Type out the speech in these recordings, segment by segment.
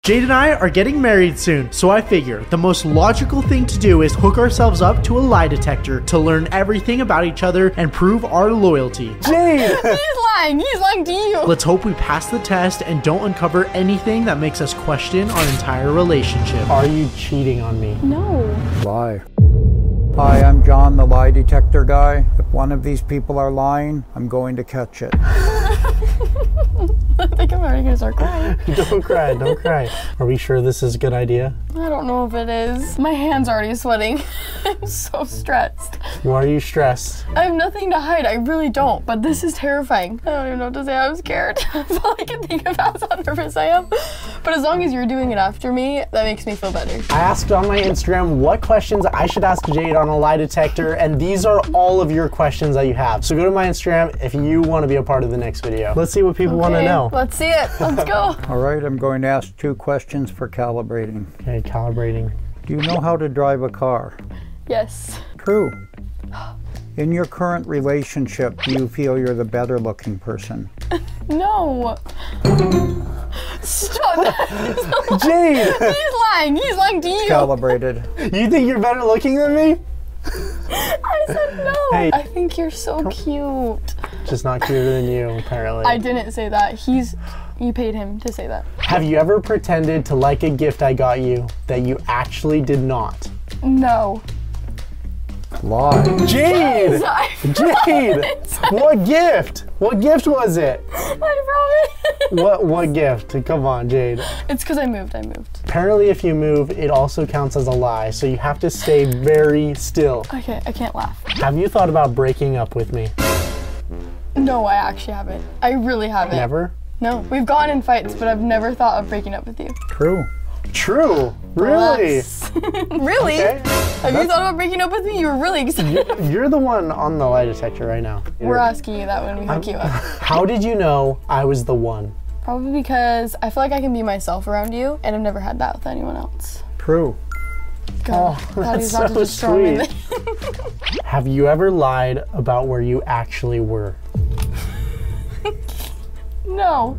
Jade and I are getting married soon, so I figure the most logical thing to do is hook ourselves up to a lie detector to learn everything about each other and prove our loyalty. Jade! He's lying to you. Let's hope we pass the test and don't uncover anything that makes us question our entire relationship. Are you cheating on me? No. Lie. Hi, I'm John, the lie detector guy. If one of these people are lying, I'm going to catch it. I think I'm already gonna start crying. Don't cry, don't cry. Are we sure this is a good idea? I don't know if it is. My hand's already sweating. I'm so stressed. Why are you stressed? I have nothing to hide. I really don't, but this is terrifying. I don't even know what to say. I'm scared. That's all I can think of how nervous I am. But as long as you're doing it after me, that makes me feel better. I asked on my Instagram what questions I should ask Jade on a lie detector, and these are all of your questions that you have. So go to my Instagram if you want to be a part of the next video. Let's see what people want to know. Let's see it. Let's go. All right, I'm going to ask 2 questions for calibrating. Okay, calibrating. Do you know how to drive a car? Yes. True. In your current relationship, do you feel you're the better looking person? No. Stop that. Jade! He's lying. He's lying to you. Calibrated. You think you're better looking than me? I said no. Hey. I think you're so cute. Just not cuter than you, apparently. I didn't say that. You paid him to say that. Have you ever pretended to like a gift I got you that you actually did not? No. Lie. Jade! Jade! What gift? What gift was it? I promise. What gift? Come on, Jade. It's because I moved. Apparently if you move, it also counts as a lie, so you have to stay very still. Okay, I can't laugh. Have you thought about breaking up with me? No, I actually haven't. I really haven't. Never? No. We've gotten in fights, but I've never thought of breaking up with you. True. True? Really? Really? Okay. Have you thought about breaking up with me? You were really excited. You're the one on the lie detector right now. We're asking you that when we hook you up. How did you know I was the one? Probably because I feel like I can be myself around you, and I've never had that with anyone else. True. God, that's he's about so to destroy me. sweet. Have you ever lied about where you actually were? No.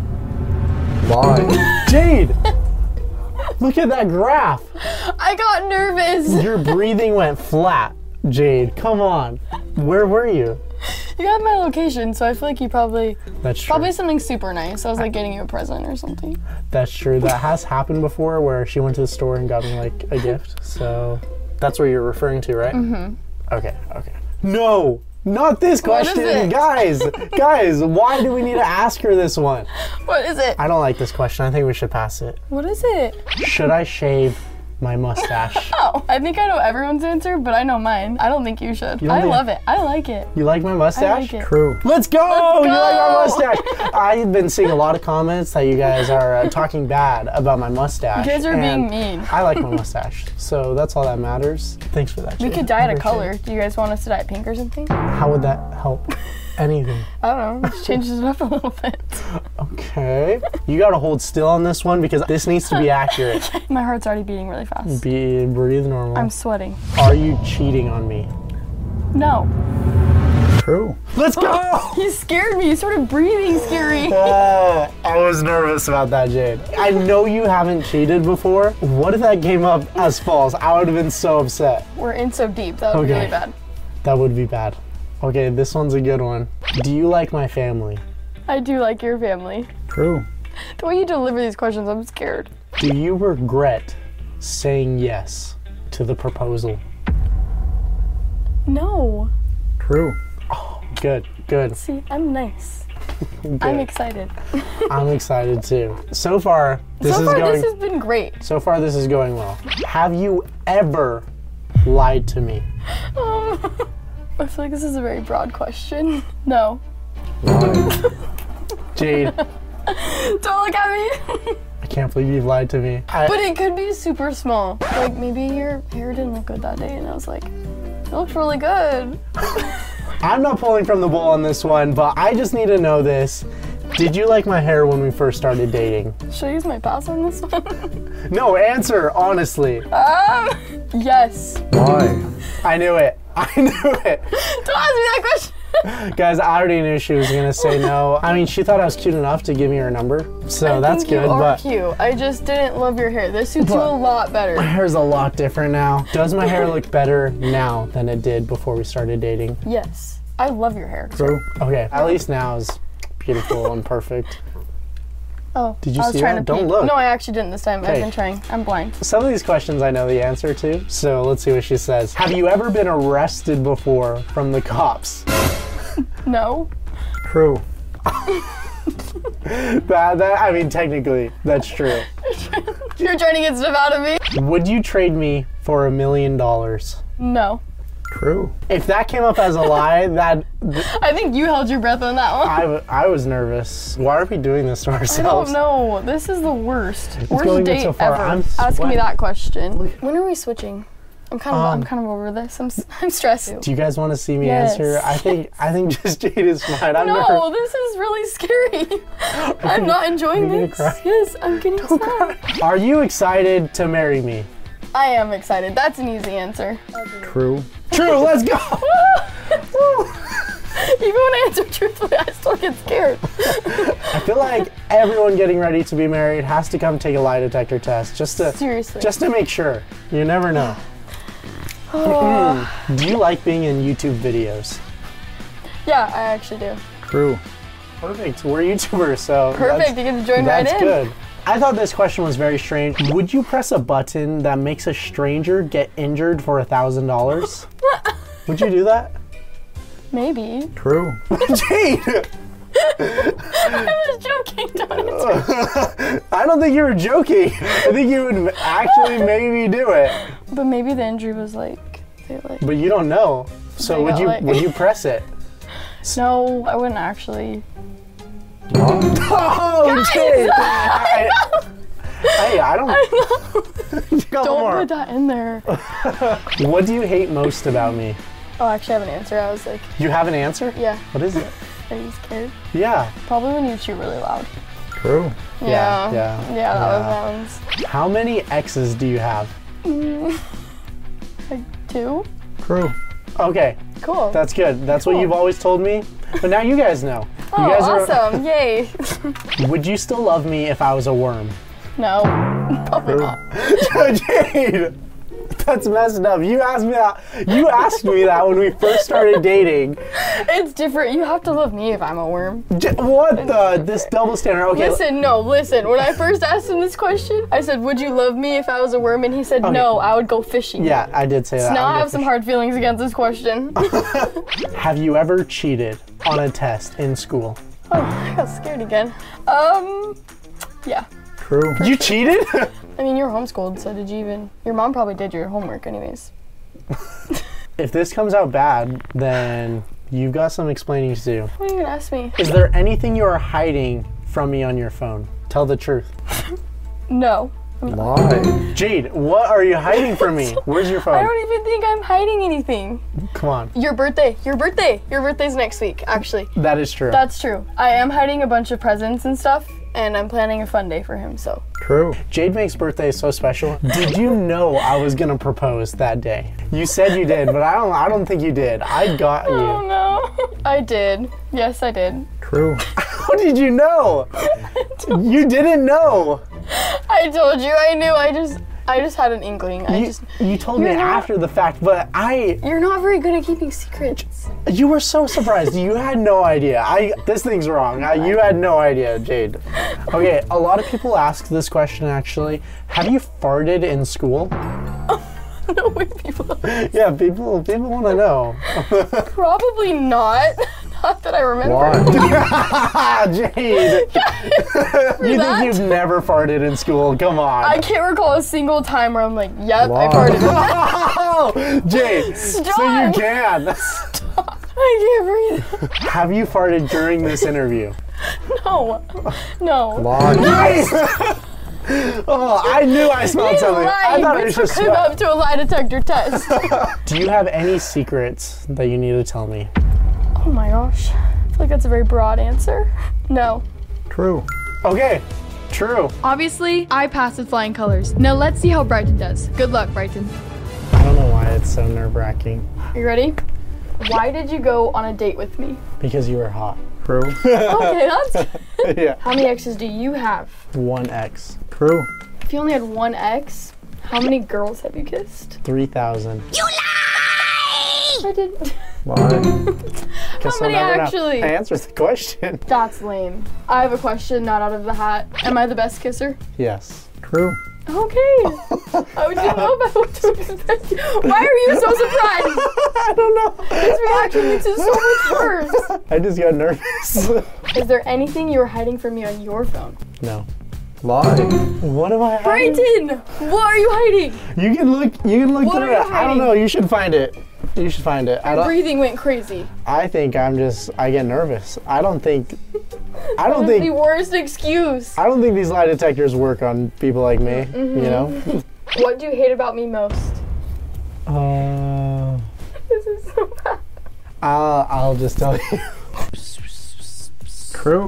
Lie. Jade! Look at that graph. I got nervous. Your breathing went flat. Jade, come on. Where were you? You got my location, so I feel like you probably That's true. something super nice. I was like getting you a present or something. That's true. That has happened before where she went to the store and got me like a gift. So that's what you're referring to, right? Mm-hmm. Okay. No! Not this question! What is it? Guys, why do we need to ask her this one? What is it? I don't like this question. I think we should pass it. What is it? Should I shave my mustache? Oh, I think I know everyone's answer, but I know mine. I don't think you should. don't I think- love it. I like it. You like my mustache? I like it. True. Let's go! You like my go! mustache! I've been seeing a lot of comments that you guys are talking bad about my mustache. You guys are being and mean. I like my mustache, so that's all that matters. Thanks for that. We Jade. could dye it a Appreciate color. Do you guys want us to dye it pink or something? How would that help? Anything. I don't know. Just changes it up a little bit. Okay. You gotta hold still on this one because this needs to be accurate. My heart's already beating really fast. Breathe normal. I'm sweating. Are you cheating on me? No. True. Let's go! You scared me. You started breathing scary. Oh, I was nervous about that, Jade. I know you haven't cheated before. What if that came up as false? I would have been so upset. We're in so deep. That would be Okay. really bad. That would be bad. Okay, this one's a good one. Do you like my family? I do like your family. True. The way you deliver these questions, I'm scared. Do you regret saying yes to the proposal? No. True. Good. See, I'm nice. Good. I'm excited. I'm excited too. So far, this So is far, going. this has been great. So far, this is going well. Have you ever lied to me? I feel like this is a very broad question. No. Lie. Jade, Don't look at me. I can't believe you've lied to me. But it could be super small. Like maybe your hair didn't look good that day, and I was like, it looks really good. I'm not pulling from the bull on this one, but I just need to know this. Did you like my hair when we first started dating? Should I use my pass on this one? No, answer honestly. Yes. Lie. I knew it. Don't ask me that question. Guys, I already knew she was gonna say no. I mean, she thought I was cute enough to give me her number, so that's good. You are but cute. I just didn't love your hair. This suits you a lot better. my hair's a lot different now. Does my hair look better now than it did before we started dating? Yes, I love your hair. True. Okay, at least now is beautiful and perfect. Oh, Did you I was see trying that? to Don't peek. look. No, I actually didn't this time. I've Okay. been trying. I'm blind. Some of these questions I know the answer to, so let's see what she says. Have you ever been arrested before from the cops? No. True. I mean, technically, that's true. You're trying to get stuff out of me? Would you trade me for $1 million? No. True. If that came up as a lie, I think you held your breath on that one. I was nervous. Why are we doing this to I ourselves? don't know. This is the worst. going Worst good date so far. ever. I'm Ask me sweating. that question. When are we switching? I'm kind of over this. I'm stressed. Do you guys want to see me Yes. answer? I think just Jade is fine. I'm No, nervous. this is really scary. I'm not enjoying you gonna this. cry? Yes, I'm getting sad. Are you excited to marry me? I am excited. That's an easy answer. True. True. Let's go. Even when I answer truthfully, I still get scared. I feel like everyone getting ready to be married has to come take a lie detector test just Seriously. to make sure. You never know. Do you like being in YouTube videos? Yeah, I actually do. True. Perfect. We're YouTubers, so Perfect. You get to join right that's in. good. I thought this question was very strange. Would you press a button that makes a stranger get injured for $1,000? Would you do that? Maybe. True. Jade! I was joking. Don't answer. I don't think you were joking. I think you would actually maybe do it. But maybe the injury was like, But you don't know. So They got like- would you press it? no, I wouldn't actually. Oh, Jade! Hey, I don't. Couple Don't more. put that in there. What do you hate most about me? Oh, actually, I have an answer. I was like, You have an answer? yeah. What is it? Are you scared? Yeah. Probably when you chew really loud. True. Yeah, Yeah, that was that How many exes do you have? one's. Like 2? True. Okay, Cool. that's good. That's what Cool. you've always told me. But now you guys know. oh, You guys awesome. Yay. Would you still love me if I was a worm? No. Probably True. not. Jade! That's messed up. You asked me that. You asked me that when we first started dating. It's different. You have to love me if I'm a worm. What the? This double standard. Okay. Listen. When I first asked him this question, I said, would you love me if I was a worm? And he said, no, I would go fishing. Yeah, I did say that. Now I'm I have some hard feelings against this question. Have you ever cheated on a test in school? Oh, I got scared again. Yeah. True. You cheated? I mean, you're homeschooled, so did you even... Your mom probably did your homework anyways. If this comes out bad, then you've got some explaining to do. What are you gonna ask me? Is there anything you are hiding from me on your phone? Tell the truth. No. Lie. Jade, what are you hiding from me? Where's your I phone? don't even think I'm hiding anything. Come on. Your birthday. Your birthday's next week, actually. That is true. That's true. I am hiding a bunch of presents and stuff, and I'm planning a fun day for him, so. True. Jade makes birthdays so special. Did you know I was gonna propose that day? You said you did, but I don't think you did. I got Oh you. no. I did. Yes, I did. True. How did you know? You didn't know. I told you. I knew. I just had an inkling. You told me You're not- after the fact, but You're not very good at keeping secrets. you were so surprised. You had no idea. This thing's wrong. You had no idea, Jade. Okay, a lot of people ask this question actually. Have you farted in school? No way, people. Yeah, people want to know. Probably not. Not that I remember. Why? Jade, you that? think you've never farted in school? Come on. I can't recall a single time where I'm like, yep, Why? I farted. Oh, Jade, so you Stop. can. I can't breathe. Have you farted during this interview? No. No. Lie. Nice. Oh, I knew I smelled You something. I lied. thought We it was took just him smell. up to a lie detector test. Do you have any secrets that you need to tell me? Oh my gosh. I feel like that's a very broad answer. No. True. Okay, true. Obviously, I passed with flying colors. Now let's see how Brighton does. Good luck, Brighton. I don't know why it's so nerve-wracking. Are you ready? Why did you go on a date with me? Because you were hot. True. Okay, that's Yeah. How many exes do you have? 1 X. True. If you only had one ex, how many girls have you kissed? 3,000. I did. Lie. Guess many we'll never know. actually? I answered the question. That's lame. I have a question not out of the hat. Am I the best kisser? Yes. True. Okay. I didn't know about what to expect. Why are you so surprised? I don't know. This reaction makes it so much worse. I just got nervous. Is there anything you were hiding from me on your phone? No. Lie. What am I hiding? Brighton! What are you hiding? You can look What through are you it. I hiding? don't know. You should find it. You should find it. Your breathing went crazy. I think I get nervous. I don't think That's the worst excuse. I don't think these lie detectors work on people like me, you know? What do you hate about me most? This is so bad. I'll just tell you. True.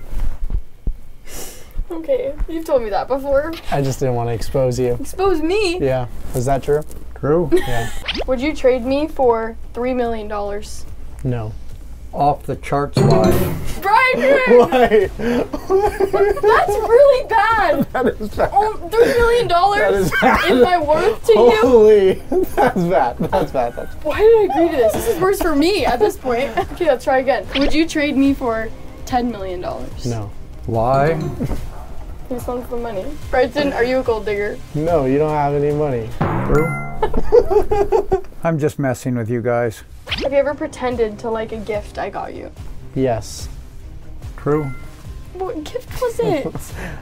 Okay, you've told me that before. I just didn't want to expose you. Expose me. Yeah. Is that true? True. Yeah. Would you trade me for $3 million? No. Off the charts lie. Brighton! Why? That's really bad. That is bad. $3 million That is bad. is my worth to you? Holy. That's bad. That's bad. That's bad. Why did I agree to this? This is worse for me at this point. Okay, let's try again. Would you trade me for $10 million? No. Lie. Who's wants the money? Brighton, are you a gold digger? No, you don't have any money. True. I'm just messing with you guys. Have you ever pretended to like a gift I got you? Yes. True. What gift was it?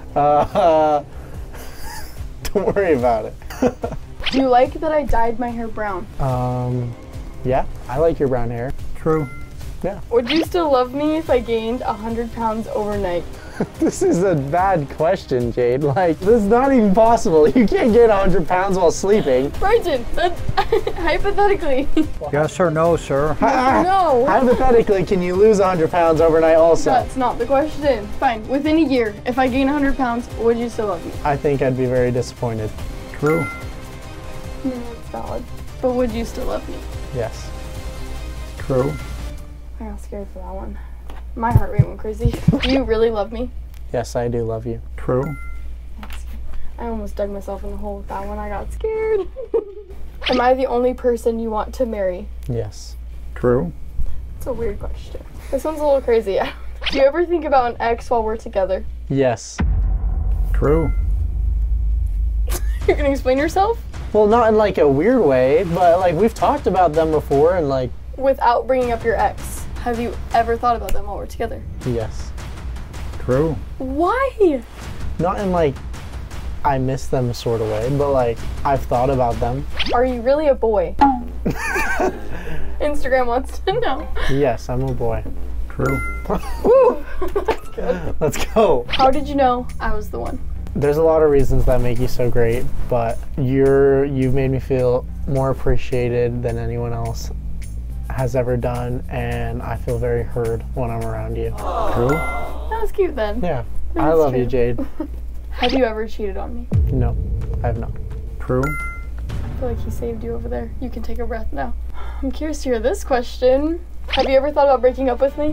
Don't worry about it. Do you like that I dyed my hair brown? Yeah, I like your brown hair. True. Would you still love me if I gained 100 pounds overnight? This is a bad question, Jade. Like, this is not even possible. You can't gain 100 pounds while sleeping. Brighton, that's hypothetically. Yes or no, sir? No. Hypothetically, can you lose 100 pounds overnight also? That's not the question. Fine, within a year, if I gain 100 pounds, would you still love me? I think I'd be very disappointed. True. That's valid. But would you still love me? Yes. True. I got scared for that one. My heart rate went crazy. Do you really love me? Yes, I do love you. True. I almost dug myself in the hole with that one. I got scared. Am I the only person you want to marry? Yes. True. It's a weird question. This one's a little crazy. Do you ever think about an ex while we're together? Yes. True. You're gonna explain yourself? Well, not in like a weird way, but like we've talked about them before and like, Without bringing up your ex, have you ever thought about them while we're together? yes. True. Why? Not in like, I miss them sort of way, but like, I've thought about them. Are you really a boy? Instagram wants to know. Yes, I'm a boy. True. Woo! Let's go. How did you know I was the one? There's a lot of reasons that make you so great, but you've made me feel more appreciated than anyone else has ever done, and I feel very heard when I'm around you. True. That was cute then. Yeah, I That's love true. you, Jade. Have you ever cheated on me? No, I have not. True. I feel like he saved you over there. You can take a breath now. I'm curious to hear this question. Have you ever thought about breaking up with me?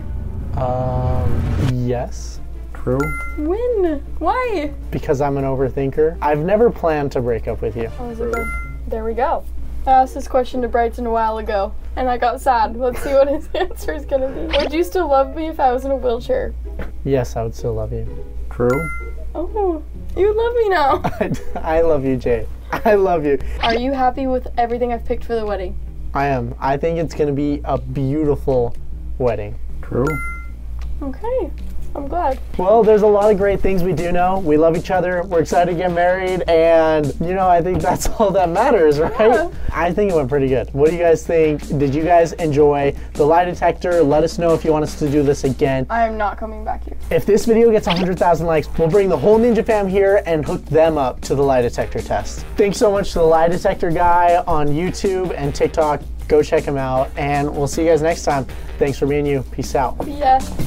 Yes, True. When? Why? because I'm an overthinker. I've never planned to break up with you. Oh, is it good? There we go. I asked this question to Brighton a while ago, and I got sad. Let's see what his answer is gonna be. Would you still love me if I was in a wheelchair? Yes, I would still love you. True. Oh, you love me now. I love you, Jade. I love you. Are you happy with everything I've picked for the wedding? I am. I think it's going to be a beautiful wedding. True. Okay, I'm glad. Well, there's a lot of great things we do know. We love each other. We're excited to get married. And, I think that's all that matters, right? Yeah. I think it went pretty good. What do you guys think? Did you guys enjoy the lie detector? Let us know if you want us to do this again. I am not coming back here. If this video gets 100,000 likes, we'll bring the whole Ninja fam here and hook them up to the lie detector test. Thanks so much to the lie detector guy on YouTube and TikTok. Go check him out. And we'll see you guys next time. Thanks for being you. Peace out. Yeah.